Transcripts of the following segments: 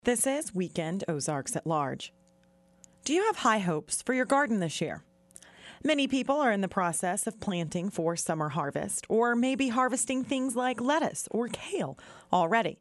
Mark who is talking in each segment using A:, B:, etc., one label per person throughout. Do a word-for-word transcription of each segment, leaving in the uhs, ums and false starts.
A: This is Weekend Ozarks at Large. Do you have high hopes for your garden this year? Many people are in the process of planting for summer harvest, or maybe harvesting things like lettuce or kale already.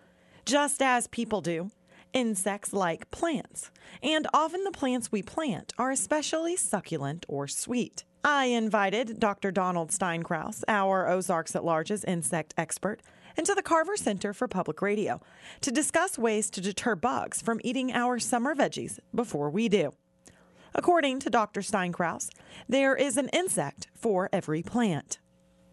A: Just as people do, insects like plants, and often the plants we plant are especially succulent or sweet. I invited Doctor Donald Steinkraus, our Ozarks at Large's insect expert, into the Carver Center for Public Radio to discuss ways to deter bugs from eating our summer veggies before we do. According to Doctor Steinkraus, there is an insect for every plant.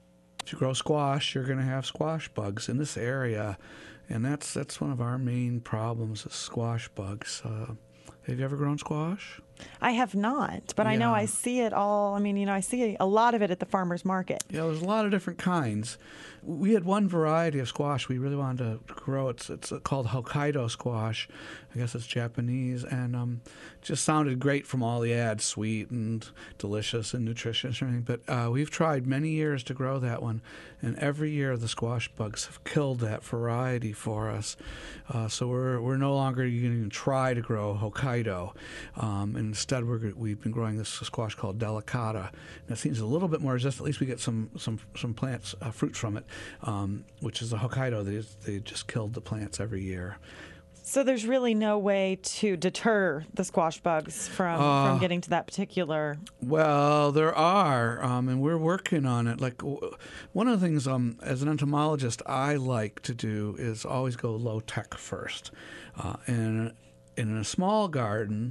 B: If you grow squash, you're going to have squash bugs in this area, and that's that's one of our main problems is squash bugs. Uh, have you ever grown squash?
A: I have not, but
B: yeah.
A: I know I see it all. I mean, you know, I see a lot of it at the farmer's market.
B: Yeah, there's a lot of different kinds. We had one variety of squash we really wanted to grow. It's it's called Hokkaido squash. I guess it's Japanese, and um, just sounded great from all the ads, sweet and delicious and nutritious and everything. But uh, we've tried many years to grow that one, and every year the squash bugs have killed that variety for us. Uh, so we're we're no longer going to even try to grow Hokkaido. Um, and instead, we're, we've been growing this squash called Delicata. And it seems a little bit more resistant. At least we get some some some plants, uh, fruit from it, um, which is a Hokkaido. They they just killed the plants every year.
A: So there's really no way to deter the squash bugs from,
B: uh,
A: from getting to that particular.
B: Well, there are, um, and we're working on it. Like w- one of the things, um, as an entomologist, I like to do is always go low tech first, uh, and in a small garden.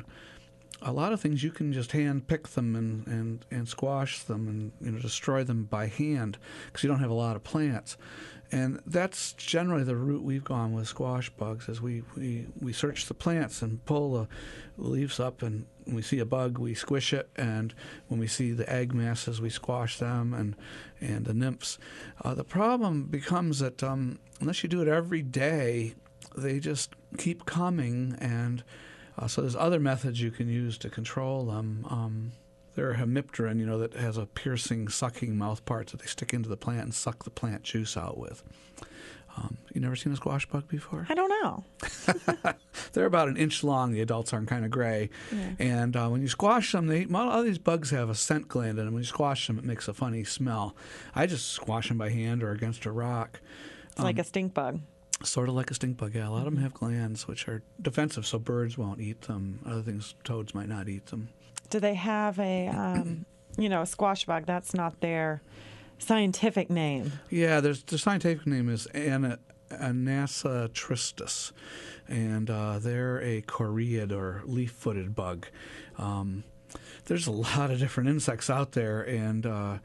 B: A lot of things you can just hand pick them and, and, and squash them and you know destroy them by hand because you don't have a lot of plants. And that's generally the route we've gone with squash bugs is we, we, we search the plants and pull the leaves up, and when we see a bug we squish it, and when we see the egg masses we squash them and, and the nymphs. Uh, the problem becomes that um, unless you do it every day, they just keep coming, and Uh, so there's other methods you can use to control them. Um, there are hemipteran, you know, that has a piercing, sucking mouth part that they stick into the plant and suck the plant juice out with. Um, you never seen a squash bug before?
A: I don't know.
B: They're about an inch long. The adults are kind of gray. Yeah. And uh, when you squash them, they, a lot of these bugs have a scent gland in them. When you squash them, it makes a funny smell. I just squash them by hand or against a rock.
A: It's um, like a stink bug.
B: Sort of like a stink bug, yeah. A lot of them have glands which are defensive, so birds won't eat them. Other things, toads might not eat them.
A: Do they have a, um, you know, a squash bug? That's not their scientific name.
B: Yeah, there's, the scientific name is Ana, Anassa tristis, and uh, they're a coreid or leaf-footed bug. Um, there's a lot of different insects out there, and uh,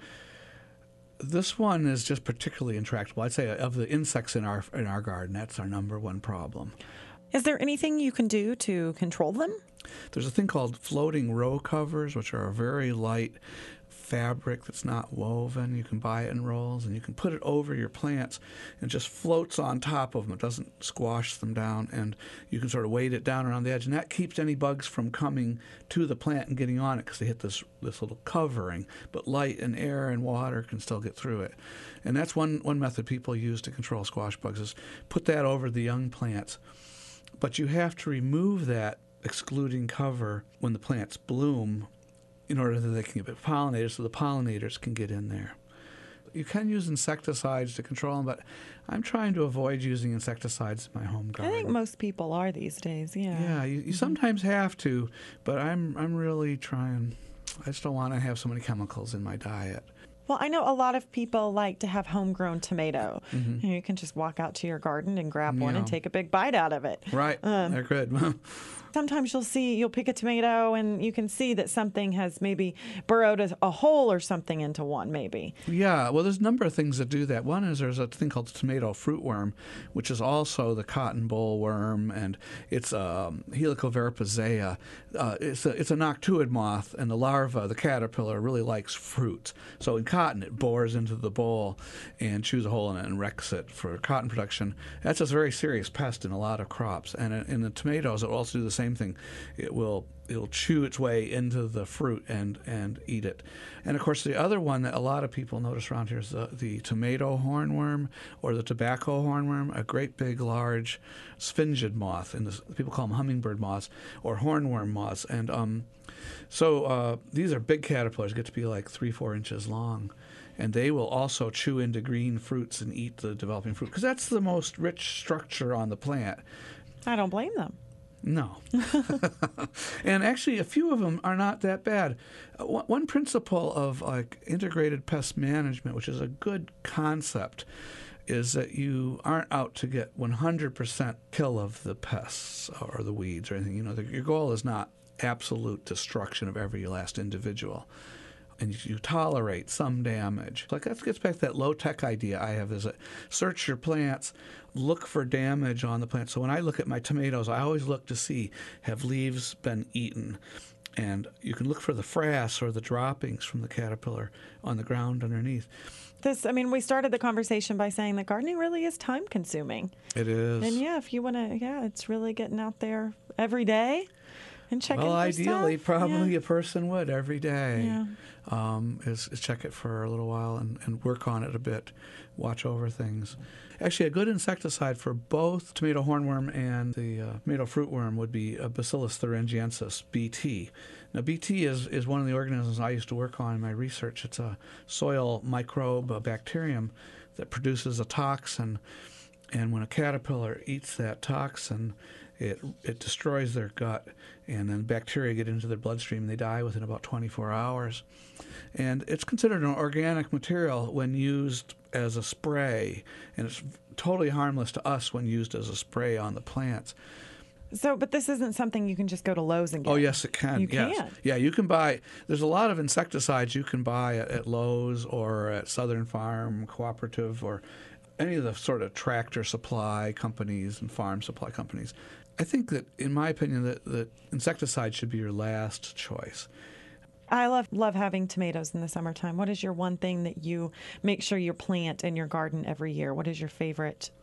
B: this one is just particularly intractable. I'd say of the insects in our in our garden, that's our number one problem.
A: Is there anything you can do to control them?
B: There's a thing called floating row covers, which are a very light fabric that's not woven. You can buy it in rolls, and you can put it over your plants, and it just floats on top of them. It doesn't squash them down, and you can sort of weight it down around the edge, and that keeps any bugs from coming to the plant and getting on it because they hit this this little covering. But light and air and water can still get through it. And that's one, one method people use to control squash bugs is put that over the young plants. But you have to remove that excluding cover when the plants bloom in order that they can get pollinators so the pollinators can get in there. You can use insecticides to control them, but I'm trying to avoid using insecticides in my home garden.
A: I think most people are these days, yeah.
B: Yeah, you, you
A: mm-hmm.
B: sometimes have to, but I'm I'm really trying. I just don't want to have so many chemicals in my diet.
A: Well, I know a lot of people like to have homegrown tomato.
B: Mm-hmm.
A: You know, you can just walk out to your garden and grab
B: yeah.
A: one and take a big bite out of it.
B: Right, um, they're good.
A: Sometimes you'll see, you'll pick a tomato and you can see that something has maybe burrowed a, a hole or something into one, maybe.
B: Yeah, well, there's a number of things that do that. One is there's a thing called the tomato fruit worm, which is also the cotton boll worm, and it's um, Helicoverpazea. Uh, it's, a, it's a noctuid moth, and the larva, the caterpillar, really likes fruit. So in cotton, it bores into the boll and chews a hole in it and wrecks it for cotton production. That's a very serious pest in a lot of crops. And in the tomatoes, it will also do the same. same thing. It will it'll chew its way into the fruit and, and eat it. And of course, the other one that a lot of people notice around here is the, the tomato hornworm or the tobacco hornworm, a great big large sphingid moth, and this, people call them hummingbird moths or hornworm moths. And um, so uh, these are big caterpillars, get to be like three, four inches long. And they will also chew into green fruits and eat the developing fruit because that's the most rich structure on the plant.
A: I don't blame them.
B: No. And actually, a few of them are not that bad. Uh, one one principle of like integrated pest management, which is a good concept, is that you aren't out to get one hundred percent kill of the pests or the weeds or anything. You know, the, your goal is not absolute destruction of every last individual. And you tolerate some damage. Like that gets back to that low-tech idea I have, is that search your plants, look for damage on the plant. So when I look at my tomatoes, I always look to see, have leaves been eaten? And you can look for the frass or the droppings from the caterpillar on the ground underneath.
A: This, I mean, we started the conversation by saying that gardening really is time-consuming.
B: It is.
A: And yeah, if you want to, yeah, it's really getting out there every day and checking
B: well,
A: for
B: ideally,
A: stuff.
B: probably
A: yeah.
B: a person would every day.
A: Yeah.
B: Um, is, is check it for a little while and, and work on it a bit, watch over things. Actually, a good insecticide for both tomato hornworm and the uh, tomato fruitworm would be a Bacillus thuringiensis, B T. Now, B T is, is one of the organisms I used to work on in my research. It's a soil microbe, a bacterium that produces a toxin, and when a caterpillar eats that toxin, It it destroys their gut, and then bacteria get into their bloodstream, and they die within about twenty-four hours. And it's considered an organic material when used as a spray, and it's totally harmless to us when used as a spray on the plants.
A: So, but this isn't something you can just go to Lowe's and get.
B: Oh, yes, it can.
A: You
B: yes.
A: can?
B: Yeah, you can buy, there's a lot of insecticides you can buy at, at Lowe's or at Southern Farm Cooperative or any of the sort of tractor supply companies and farm supply companies. I think that, in my opinion, that, that insecticide should be your last choice.
A: I love love having tomatoes in the summertime. What is your one thing that you make sure you plant in your garden every year? What is your favorite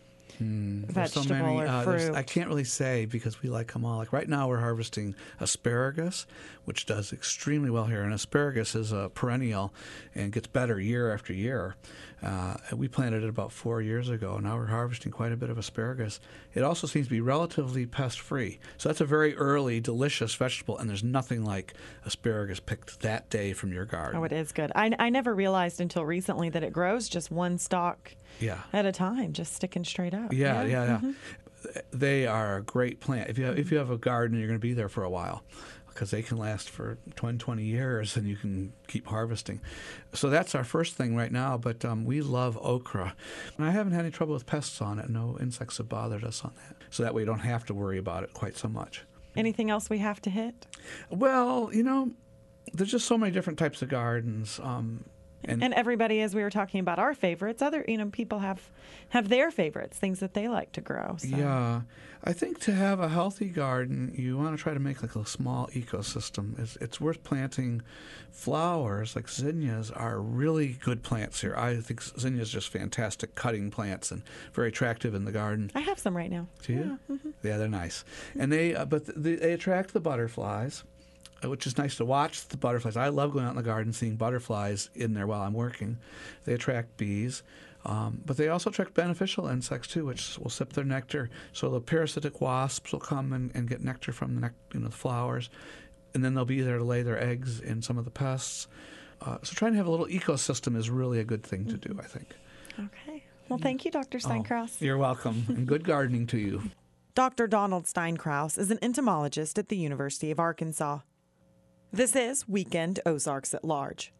B: Hmm,
A: vegetable
B: so many,
A: or
B: uh,
A: fruit?
B: I can't really say because we like them all. Like right now we're harvesting asparagus, which does extremely well here. And asparagus is a perennial and gets better year after year. Uh, we planted it about four years ago. Now we're harvesting quite a bit of asparagus. It also seems to be relatively pest-free. So that's a very early, delicious vegetable, and there's nothing like asparagus picked that day from your garden.
A: Oh, it is good. I, I never realized until recently that it grows just one stalk
B: Yeah.
A: at a time, just sticking straight up.
B: Yeah, yeah, yeah.
A: Mhm.
B: They are a great plant. If you have, if you have a garden, you're going to be there for a while because they can last for twenty, twenty years and you can keep harvesting. So that's our first thing right now, but um, we love okra. And I haven't had any trouble with pests on it. No insects have bothered us on that. So that way you don't have to worry about it quite so much.
A: Anything else we have to hit?
B: Well, you know, there's just so many different types of gardens. Um,
A: And, and everybody, as we were talking about our favorites, other you know people have have their favorites, things that they like to grow. So.
B: Yeah, I think to have a healthy garden, you want to try to make like a small ecosystem. It's, it's worth planting flowers like zinnias are really good plants here. I think zinnias are just fantastic cutting plants and very attractive in the garden.
A: I have some right now.
B: Do you?
A: Yeah, mm-hmm.
B: Yeah, they're nice, and they uh, but they, they attract the butterflies, which is nice to watch the butterflies. I love going out in the garden seeing butterflies in there while I'm working. They attract bees, um, but they also attract beneficial insects too, which will sip their nectar. So the parasitic wasps will come and, and get nectar from the, nec- you know, the flowers, and then they'll be there to lay their eggs in some of the pests. Uh, so trying to have a little ecosystem is really a good thing to do, I think.
A: Okay. Well, thank you, Doctor Steinkraus.
B: Oh, you're welcome, and good gardening to you.
A: Doctor Donald Steinkraus is an entomologist at the University of Arkansas. This is Weekend Ozarks at Large.